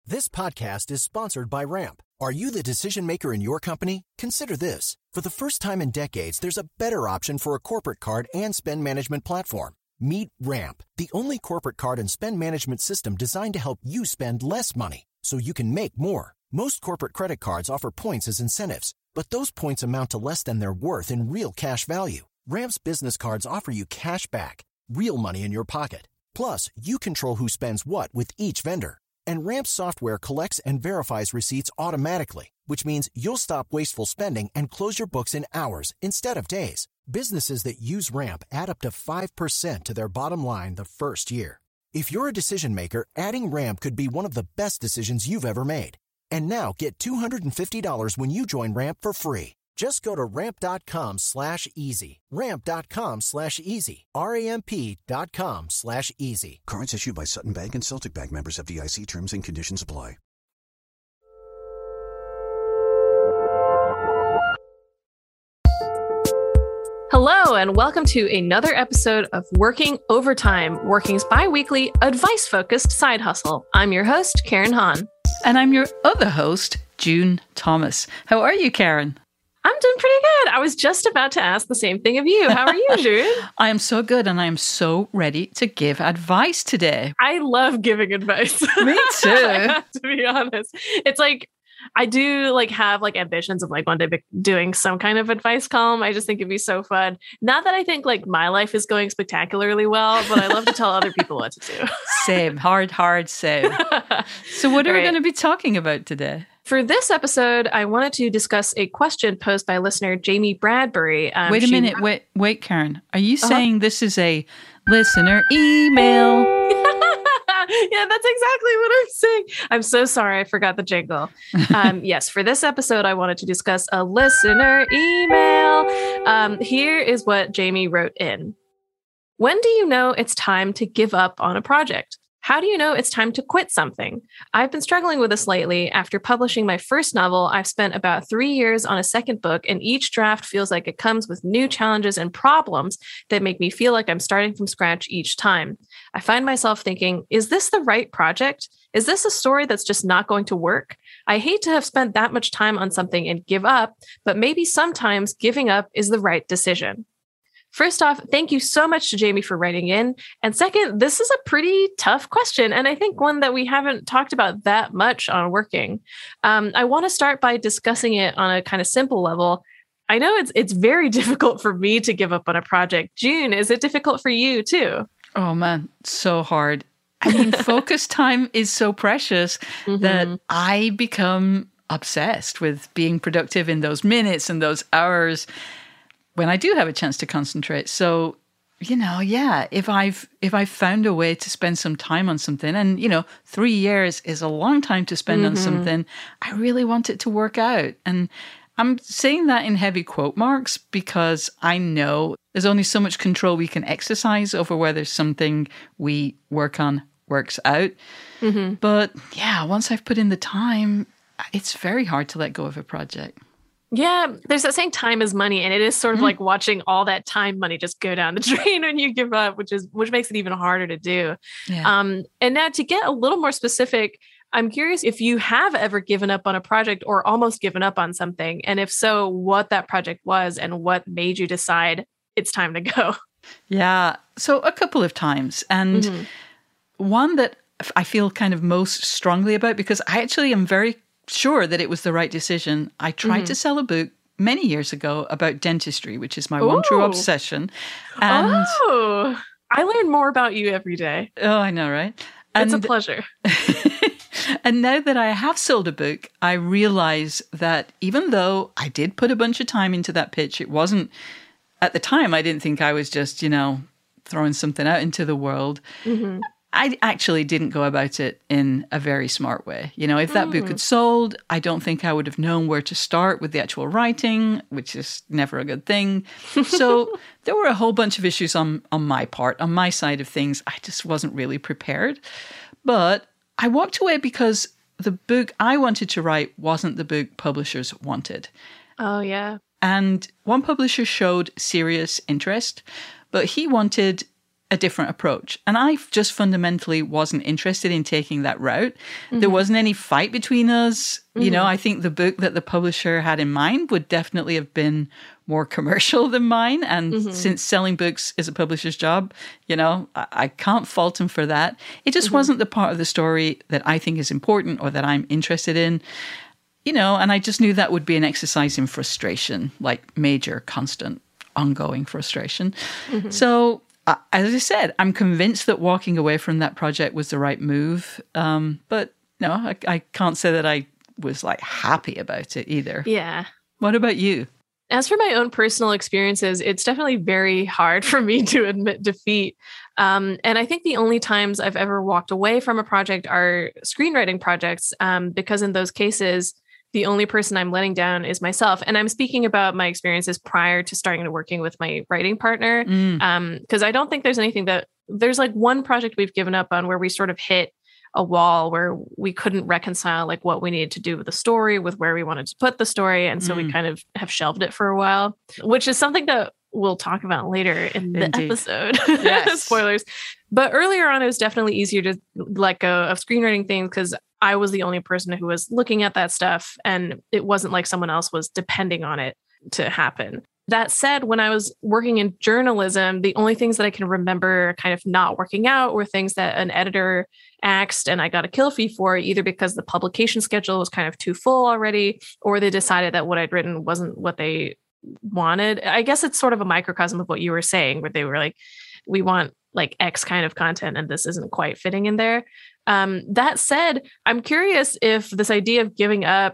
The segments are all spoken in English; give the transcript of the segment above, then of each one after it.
This podcast is sponsored by Ramp. Are you the decision maker in your company? Consider this. For the first time in decades, there's a better option for a corporate card and spend management platform. Meet Ramp, the only corporate card and spend management system designed to help you spend less money so you can make more. Most corporate credit cards offer points as incentives, but those points amount to less than their worth in real cash value. Ramp's business cards offer you cash back, real money in your pocket. Plus, you control who spends what with each vendor. And Ramp's software collects and verifies receipts automatically, which means you'll stop wasteful spending and close your books in hours instead of days. Businesses that use Ramp add up to 5% to their bottom line the first year. If you're a decision maker, adding Ramp could be one of the best decisions you've ever made. And now get $250 when you join Ramp for free. Just go to ramp.com/easy. Ramp.com/easy. RAMP.com/easy. Cards issued by Sutton Bank and Celtic Bank, members FDIC. Terms and conditions apply. Hello, and welcome to another episode of Working Overtime, Working's bi-weekly, advice-focused side hustle. I'm your host, Karen Hahn. And I'm your other host, June Thomas. How are you, Karen? I'm doing pretty good. I was just about to ask the same thing of you. How are you, June? I am so good, and I am so ready to give advice today. I love giving advice. Me too. I have to be honest. It's like, I do have ambitions of one day doing some kind of advice column. I just think it'd be so fun. Not that I think my life is going spectacularly well, but I love to tell other people what to do. Same. Hard same. So what are we going to be talking about today? For this episode, I wanted to discuss a question posed by listener Jamie Bradbury. Wait a minute. Wait, Karen. Are you saying this is a listener email? Yeah, that's exactly what I'm saying. I'm so sorry. I forgot the jingle. Yes, for this episode, I wanted to discuss a listener email. Here is what Jamie wrote in. When do you know it's time to give up on a project? How do you know it's time to quit something? I've been struggling with this lately. After publishing my first novel, I've spent about 3 years on a second book, and each draft feels like it comes with new challenges and problems that make me feel like I'm starting from scratch each time. I find myself thinking, is this the right project? Is this a story that's just not going to work? I hate to have spent that much time on something and give up, but maybe sometimes giving up is the right decision. First off, thank you so much to Jamie for writing in. And second, this is a pretty tough question, and I think one that we haven't talked about that much on Working. I want to start by discussing it on a kind of simple level. I know it's very difficult for me to give up on a project. June, is it difficult for you too? Oh man, so hard. I mean, focus time is so precious that I become obsessed with being productive in those minutes and those hours when I do have a chance to concentrate. So, if I've found a way to spend some time on something, and 3 years is a long time to spend on something, I really want it to work out. And I'm saying that in heavy quote marks because I know there's only so much control we can exercise over whether something we work on works out. But yeah, once I've put in the time, it's very hard to let go of a project. Yeah, there's that saying time is money, and it is sort of like watching all that time money just go down the drain when you give up, which makes it even harder to do. Yeah. And now to get a little more specific, I'm curious if you have ever given up on a project or almost given up on something, and if so, what that project was and what made you decide it's time to go. Yeah, so a couple of times, and one that I feel kind of most strongly about because I actually am very sure that it was the right decision. I tried to sell a book many years ago about dentistry, which is my one true obsession. And I learn more about you every day. Oh, I know, right? It's a pleasure. And now that I have sold a book, I realize that even though I did put a bunch of time into that pitch, it wasn't, at the time, I didn't think I was just, throwing something out into the world. I actually didn't go about it in a very smart way. If that book had sold, I don't think I would have known where to start with the actual writing, which is never a good thing. So there were a whole bunch of issues on my part, on my side of things. I just wasn't really prepared. But I walked away because the book I wanted to write wasn't the book publishers wanted. Oh, yeah. And one publisher showed serious interest, but he wanted a different approach. And I just fundamentally wasn't interested in taking that route. There wasn't any fight between us. You know, I think the book that the publisher had in mind would definitely have been more commercial than mine. And since selling books is a publisher's job, you know, I can't fault him for that. It just wasn't the part of the story that I think is important or that I'm interested in. You know, and I just knew that would be an exercise in frustration, like major, constant, ongoing frustration. So, as I said, I'm convinced that walking away from that project was the right move. But no, I can't say that I was like happy about it either. Yeah. What about you? As for my own personal experiences, it's definitely very hard for me to admit defeat. And I think the only times I've ever walked away from a project are screenwriting projects, because in those cases, the only person I'm letting down is myself. And I'm speaking about my experiences prior to starting to working with my writing partner. Because I don't think there's anything there's like one project we've given up on where we sort of hit a wall where we couldn't reconcile like what we needed to do with the story with where we wanted to put the story. And so we kind of have shelved it for a while, which is something that we'll talk about later in the episode. Yes. Spoilers. But earlier on, it was definitely easier to let go of screenwriting things because I was the only person who was looking at that stuff. And it wasn't like someone else was depending on it to happen. That said, when I was working in journalism, the only things that I can remember kind of not working out were things that an editor axed and I got a kill fee for, either because the publication schedule was kind of too full already, or they decided that what I'd written wasn't what they wanted. I guess it's sort of a microcosm of what you were saying, where they were like, we want like X kind of content and this isn't quite fitting in there. That said, I'm curious if this idea of giving up,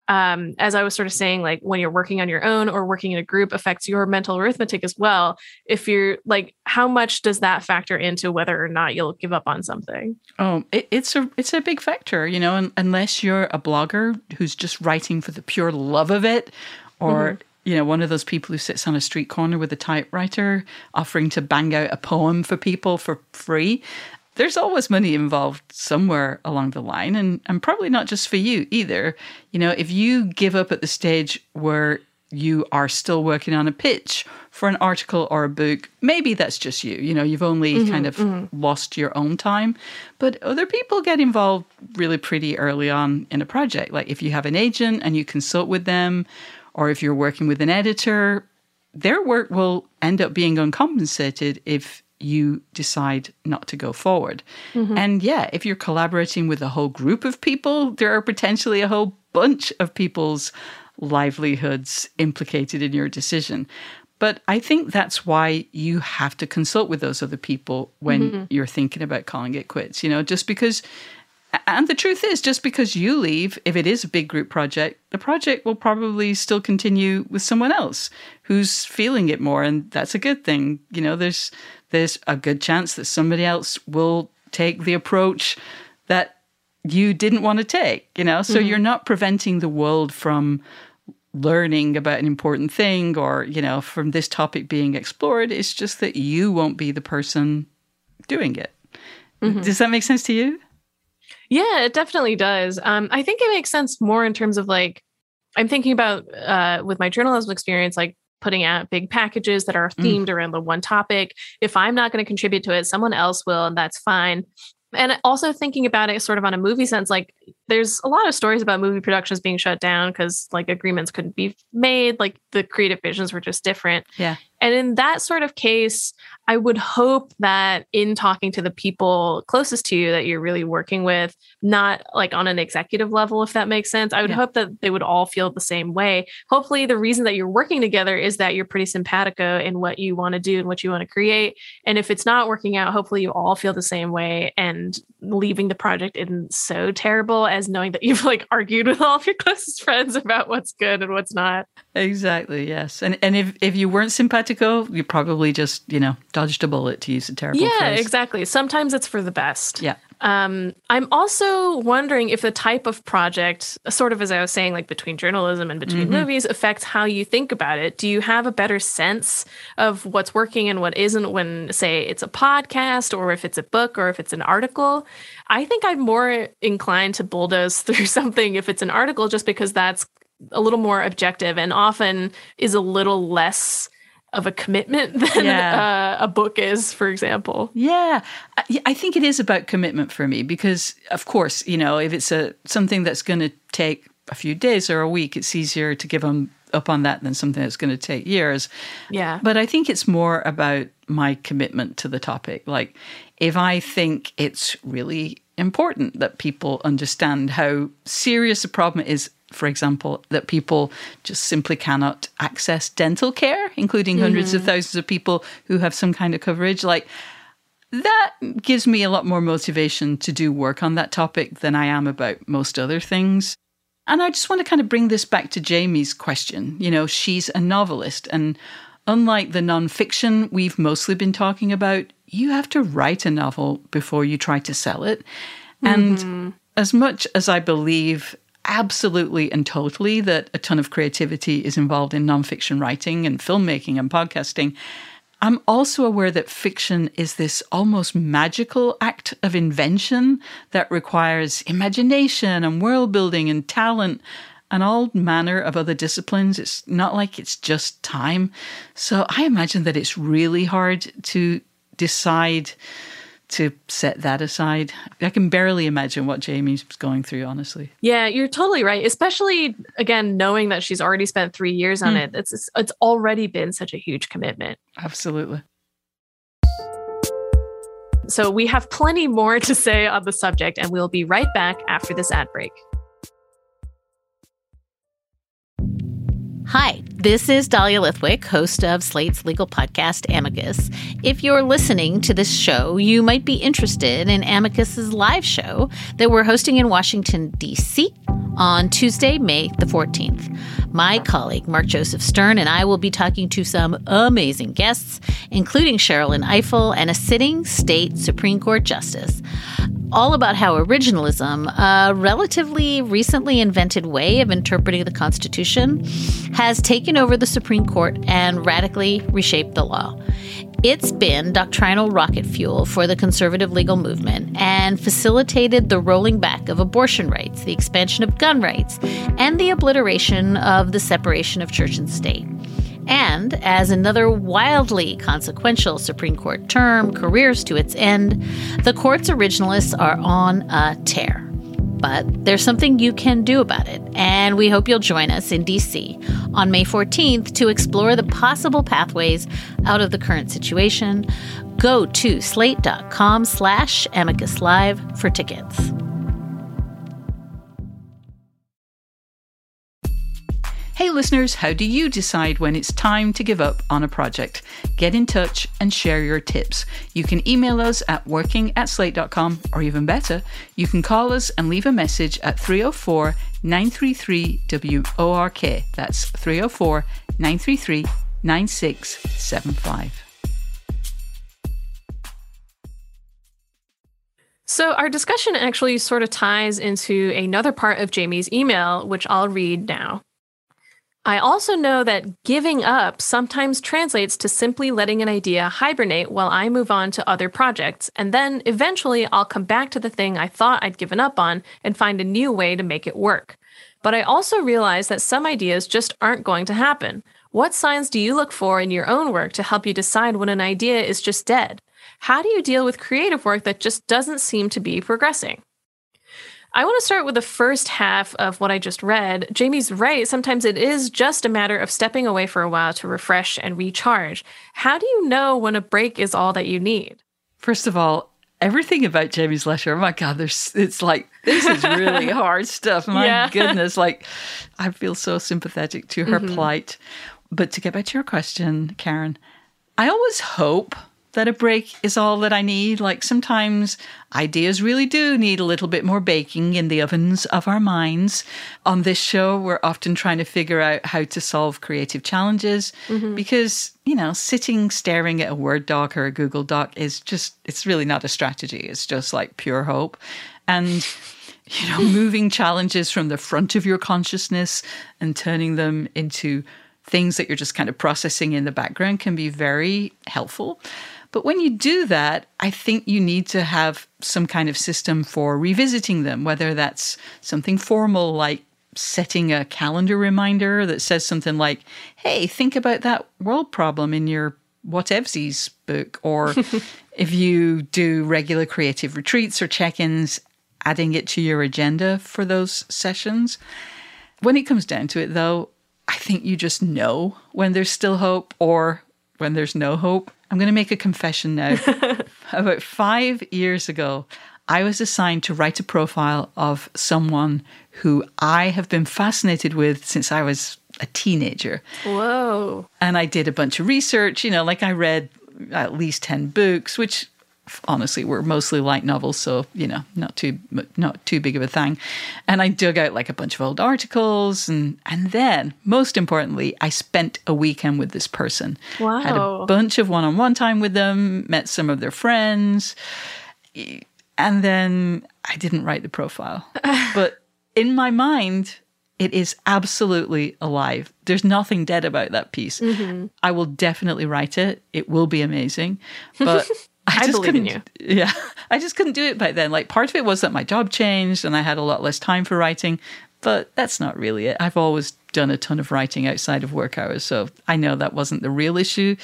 as I was sort of saying, like when you're working on your own or working in a group affects your mental arithmetic as well. If you're like, how much does that factor into whether or not you'll give up on something? Oh, it's a big factor, you know, unless you're a blogger who's just writing for the pure love of it, or you know, one of those people who sits on a street corner with a typewriter offering to bang out a poem for people for free. There's always money involved somewhere along the line, and probably not just for you either. You know, if you give up at the stage where you are still working on a pitch for an article or a book, maybe that's just you. You know, you've only kind of lost your own time. But other people get involved really pretty early on in a project. Like if you have an agent and you consult with them, or if you're working with an editor, their work will end up being uncompensated if you decide not to go forward. And yeah, if you're collaborating with a whole group of people, there are potentially a whole bunch of people's livelihoods implicated in your decision. But I think that's why you have to consult with those other people when you're thinking about calling it quits, you know, just because. And the truth is, just because you leave, if it is a big group project, the project will probably still continue with someone else who's feeling it more. And that's a good thing. You know, there's a good chance that somebody else will take the approach that you didn't want to take, you know? So you're not preventing the world from learning about an important thing or, you know, from this topic being explored. It's just that you won't be the person doing it. Does that make sense to you? Yeah, it definitely does. I think it makes sense more in terms of like, I'm thinking about with my journalism experience, like putting out big packages that are themed around the one topic. If I'm not going to contribute to it, someone else will, and that's fine. And also thinking about it sort of on a movie sense, like there's a lot of stories about movie productions being shut down because like agreements couldn't be made, like the creative visions were just different. Yeah. And in that sort of case, I would hope that in talking to the people closest to you that you're really working with, not like on an executive level, if that makes sense, I would hope that they would all feel the same way. Hopefully the reason that you're working together is that you're pretty simpatico in what you want to do and what you want to create. And if it's not working out, hopefully you all feel the same way, and leaving the project isn't so terrible as knowing that you've like argued with all of your closest friends about what's good and what's not. Exactly, yes. And if you weren't simpatico, you probably just, you know, dodged a bullet, to use a terrible phrase. Yeah, exactly. Sometimes it's for the best. Yeah. I'm also wondering if the type of project, sort of as I was saying, like between journalism and between movies, affects how you think about it. Do you have a better sense of what's working and what isn't when, say, it's a podcast, or if it's a book, or if it's an article? I think I'm more inclined to bulldoze through something if it's an article, just because that's a little more objective and often is a little less of a commitment than a book is, for example. Yeah, I think it is about commitment for me because, of course, if it's something that's going to take a few days or a week, it's easier to give up on that than something that's going to take years. Yeah. But I think it's more about my commitment to the topic. Like, if I think it's really important that people understand how serious a problem it is, for example, that people just simply cannot access dental care, including hundreds of thousands of people who have some kind of coverage, like, that gives me a lot more motivation to do work on that topic than I am about most other things. And I just want to kind of bring this back to Jamie's question. She's a novelist, and unlike the nonfiction we've mostly been talking about, you have to write a novel before you try to sell it. And as much as I believe absolutely and totally that a ton of creativity is involved in nonfiction writing and filmmaking and podcasting, I'm also aware that fiction is this almost magical act of invention that requires imagination and world building and talent and all manner of other disciplines. It's not like it's just time. So I imagine that it's really hard to decide to set that aside. I can barely imagine what Jamie's going through, honestly. Yeah, you're totally right. Especially, again, knowing that she's already spent 3 years on it. It's already been such a huge commitment. Absolutely. So we have plenty more to say on the subject, and we'll be right back after this ad break. Hi, this is Dahlia Lithwick, host of Slate's legal podcast, Amicus. If you're listening to this show, you might be interested in Amicus's live show that we're hosting in Washington, D.C. on Tuesday, May the 14th. My colleague, Mark Joseph Stern, and I will be talking to some amazing guests, including Sherrilyn Ifill and a sitting state Supreme Court justice, all about how originalism, a relatively recently invented way of interpreting the Constitution, has taken over the Supreme Court and radically reshaped the law. It's been doctrinal rocket fuel for the conservative legal movement and facilitated the rolling back of abortion rights, the expansion of gun rights, and the obliteration of the separation of church and state. And as another wildly consequential Supreme Court term careers to its end, the court's originalists are on a tear. But there's something you can do about it, and we hope you'll join us in D.C. on May 14th to explore the possible pathways out of the current situation. Go to slate.com/Amicus Live for tickets. Hey listeners, how do you decide when it's time to give up on a project? Get in touch and share your tips. You can email us at working@slate.com, or even better, you can call us and leave a message at 304-933-WORK. That's 304-933-9675. So our discussion actually sort of ties into another part of Jamie's email, which I'll read now. I also know that giving up sometimes translates to simply letting an idea hibernate while I move on to other projects, and then eventually I'll come back to the thing I thought I'd given up on and find a new way to make it work. But I also realize that some ideas just aren't going to happen. What signs do you look for in your own work to help you decide when an idea is just dead? How do you deal with creative work that just doesn't seem to be progressing? I want to start with the first half of what I just read. Jamie's right. Sometimes it is just a matter of stepping away for a while to refresh and recharge. How do you know when a break is all that you need? First of all, everything about Jamie's letter, oh my God, it's like, this is really hard stuff. My goodness. Like, I feel so sympathetic to her plight. But to get back to your question, Karen, I always hope that a break is all that I need. Like, sometimes ideas really do need a little bit more baking in the ovens of our minds. On this show, we're often trying to figure out how to solve creative challenges because, sitting staring at a Word doc or a Google doc is just, it's really not a strategy. It's just like pure hope. And, moving challenges from the front of your consciousness and turning them into things that you're just kind of processing in the background can be very helpful. But when you do that, I think you need to have some kind of system for revisiting them, whether that's something formal like setting a calendar reminder that says something like, hey, think about that world problem in your whatevsies book. Or if you do regular creative retreats or check-ins, adding it to your agenda for those sessions. When it comes down to it, though, I think you just know when there's still hope or when there's no hope. I'm going to make a confession now. About 5 years ago, I was assigned to write a profile of someone who I have been fascinated with since I was a teenager. Whoa. And I did a bunch of research, like I read at least 10 books, which honestly were mostly light novels, so, not too big of a thing. And I dug out like a bunch of old articles. And then, most importantly, I spent a weekend with this person. Wow. Had a bunch of one-on-one time with them, met some of their friends. And then I didn't write the profile. But in my mind, it is absolutely alive. There's nothing dead about that piece. Mm-hmm. I will definitely write it. It will be amazing. But I just couldn't. In you. Yeah, I just couldn't do it back then. Like, part of it was that my job changed and I had a lot less time for writing. But that's not really it. I've always done a ton of writing outside of work hours. So I know that wasn't the real issue.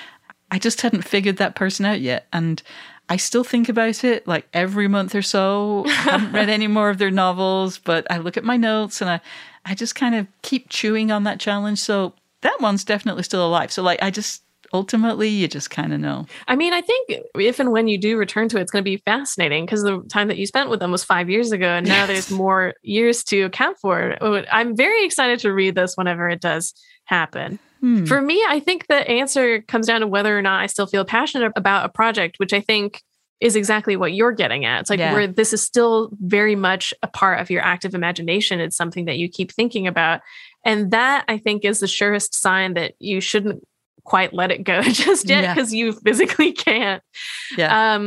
I just hadn't figured that person out yet. And I still think about it like every month or so. I haven't read any more of their novels, but I look at my notes and I just kind of keep chewing on that challenge. So that one's definitely still alive. So ultimately, you just kind of know. I mean, I think if and when you do return to it, it's going to be fascinating because the time that you spent with them was 5 years ago, and now there's more years to account for. I'm very excited to read this whenever it does happen. For me, I think the answer comes down to whether or not I still feel passionate about a project, which I think is exactly what you're getting at. It's like where this is still very much a part of your active imagination. It's something that you keep thinking about. And that, I think, is the surest sign that you shouldn't quite let it go just yet because you physically can't. Yeah.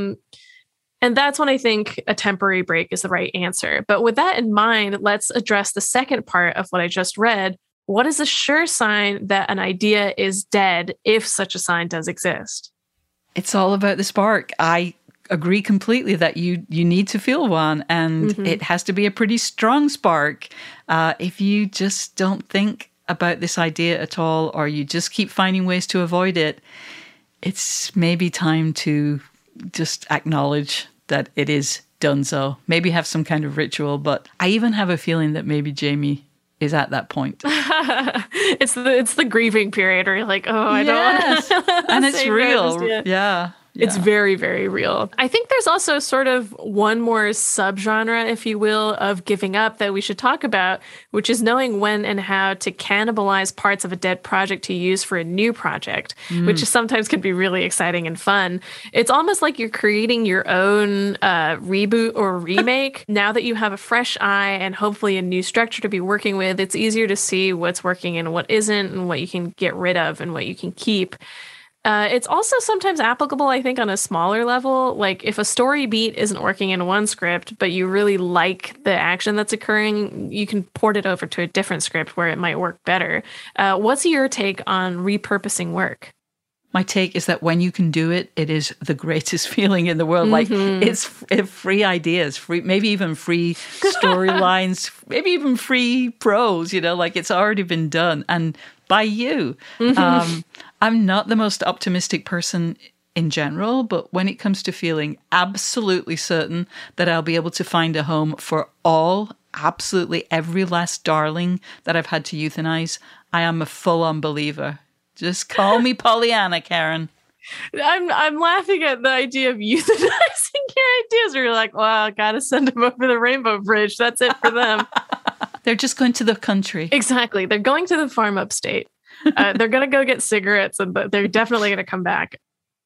And that's when I think a temporary break is the right answer. But with that in mind, let's address the second part of what I just read. What is a sure sign that an idea is dead if such a sign does exist? It's all about the spark. I agree completely that you need to feel one, and it has to be a pretty strong spark. If you just don't think about this idea at all, or you just keep finding ways to avoid it, it's maybe time to just acknowledge that it is done so. Maybe have some kind of ritual, but I even have a feeling that maybe Jamie is at that point. It's the grieving period where you're like, oh, I don't want to. And it's real. Yeah. It's very, very real. I think there's also sort of one more subgenre, if you will, of giving up that we should talk about, which is knowing when and how to cannibalize parts of a dead project to use for a new project, which sometimes can be really exciting and fun. It's almost like you're creating your own reboot or remake. Now that you have a fresh eye and hopefully a new structure to be working with, it's easier to see what's working and what isn't, and what you can get rid of and what you can keep. It's also sometimes applicable, I think, on a smaller level. Like if a story beat isn't working in one script, but you really like the action that's occurring, you can port it over to a different script where it might work better. What's your take on repurposing work? My take is that when you can do it, it is the greatest feeling in the world. Like it's free ideas, maybe even free storylines, maybe even free prose, like it's already been done and by you. I'm not the most optimistic person in general, but when it comes to feeling absolutely certain that I'll be able to find a home for absolutely every last darling that I've had to euthanize, I am a full-on believer. Just call me Pollyanna, Karen. I'm laughing at the idea of euthanizing your ideas where you're like, well, I gotta send them over the Rainbow Bridge. That's it for them. They're just going to the country. Exactly. They're going to the farm upstate. They're going to go get cigarettes, and they're definitely going to come back.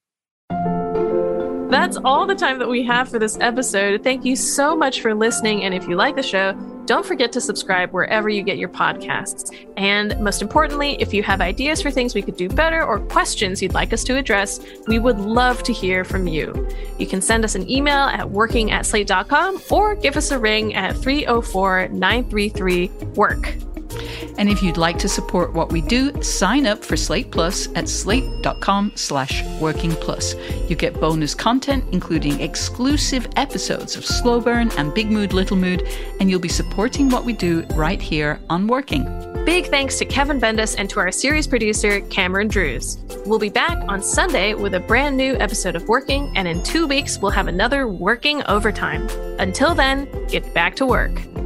That's all the time that we have for this episode. Thank you so much for listening. And if you like the show, don't forget to subscribe wherever you get your podcasts. And most importantly, if you have ideas for things we could do better or questions you'd like us to address, we would love to hear from you. You can send us an email at working@slate.com or give us a ring at 304-933-WORK. And if you'd like to support what we do, sign up for Slate Plus at slate.com/workingplus. You get bonus content, including exclusive episodes of Slow Burn and Big Mood, Little Mood, and you'll be supporting what we do right here on Working. Big thanks to Kevin Bendis and to our series producer, Cameron Drews. We'll be back on Sunday with a brand new episode of Working, and in 2 weeks, we'll have another Working Overtime. Until then, get back to work.